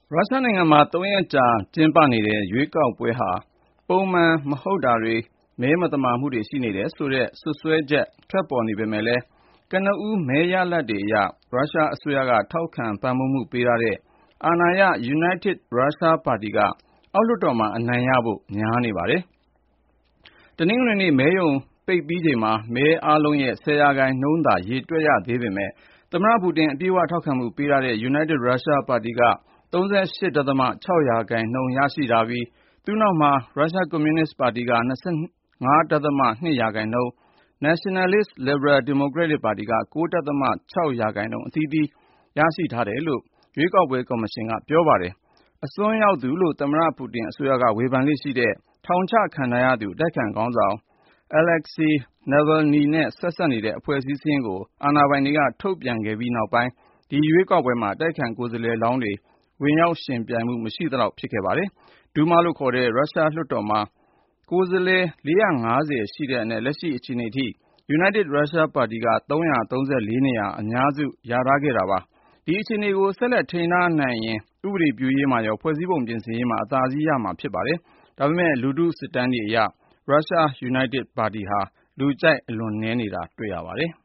ရုရှားနိုင်ငံမှာ3 ရက်ကြာကျင်းပနေတဲ့ရွေးကောက်ပွဲဟာပုံမှန်မဟုတ်တာတွေမဲမသမာမှုတွေရှိနေတယ်ဆိုတဲ့စွပ်စွဲချက်ထွက်ပေါ်နေပေမဲ့လည်းကနဦးမဲရလဒ်တွေအရရုရှားအစိုးရကထောက်ခံပံ့ပိုးမှုပေးထားတဲ့အာဏာရ United Russia ပါတီကအောက်လွှတ်တော်မှာအနိုင်ရဖို့များနေပါတယ်။ တနင်္ဂနွေနေ့မဲရုံပိတ်ပြီးချိန်မှာမဲအားလုံးရဲ့10% သာရေတွက်ရသေးပေမဲ့သမ္မတပူတင်အပြည့်အဝထောက်ခံမှုပေးထားတဲ့ United Russia ပါတီက38.6% ရရှိထားပြီးသူ့နောက်မှာ ရုရှားကွန်မြူနစ်ပါတီက25.2% Nationalist Liberal Democratic ပါတီက9.6% အသီးသီးရရှိထားတယ်လို့ရွေးကောက်ပွဲကော်မရှင်ကပြောပါတယ်။ အစွန်းရောက်သူလို့သမ္မတပူတင်အစိုးရကဝေဖန်လေ့ရှိတဲ့ထောင်ချခံထားရသူအတိုက်အခံခေါင်းဆောင်Alexei Navalny နဲ့ဆက်စပ်နေတဲ့အဖွဲ့အစည်းစာရင်းကိုအာဏာပိုင်တွေကထုတ်ပြန်ခဲ့ပြီးနောက်ပိုင်းဒီရွေးကောက်ပွဲမှာအတိုက်အခံကိုယ်စားလှယ်လောင်းတွေဝင်ရောက်ယှဉ်ပြိုင်မှုမရှိသလောက်ဖြစ်ခဲ့ပါတယ်။ Duma လို့ခေါ်တဲ့ရုရှားလွှတ်တော်မှာကိုယ်စားလှယ်450ရှိတဲ့အနက်လက်ရှိအချိန်ထိ United Russia ပါတီက334နေရာအများစုရထားခဲ့တာပါ။ ဒီအခြေအနေကိုဆက်လက်ထိန်းထားနိုင်ရင်ဥပဒေပြုရေးမှာရောဖွဲ့စည်းပုံပြင်ဆင်ရေးမှာအသာစီးရမှာဖြစ်ပါတယ်။ ဒါပေမဲ့လူထုစစ်တမ်းတွေအရRussia United ပါတီဟာလူကြိုက်အလွန်နည်းနေတာတွေ့ရပါတယ်